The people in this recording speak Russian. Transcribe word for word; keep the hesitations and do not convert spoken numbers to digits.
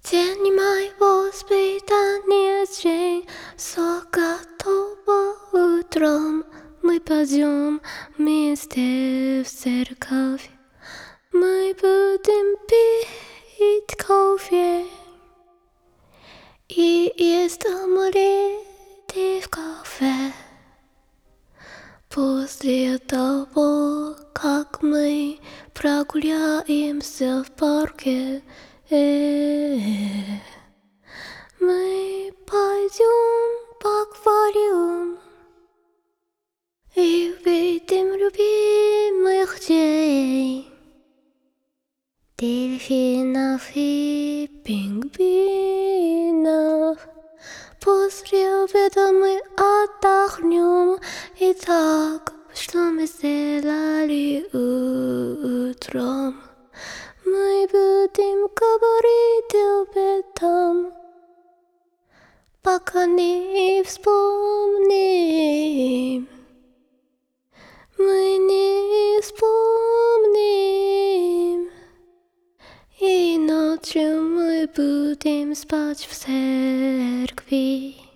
день моего воспитания день, все готово утром. Мы пойдем вместе в церковь, мы будем пить кофе и есть омлеты в кафе. После того, как мы прогуляемся в парке, мы пойдем в аквариум и увидим любимых детей, дельфинов и пингвинов. После обеда мы отдохнем. Итак, что мы сделали утром? Мы будем говорить об этом, пока не вспомним. Мы не вспомним. И ночью мы будем спать в церкви.